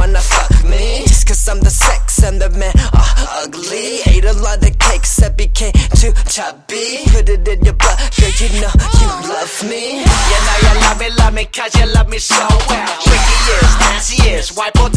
wanna fuck me? Just cause I'm the sex and the man are ugly. Ate a lot of cakes that became too chubby. Put it in your blood, girl, you know you love me. You know you love me cause you love me so well. Tricky is, nasty is, white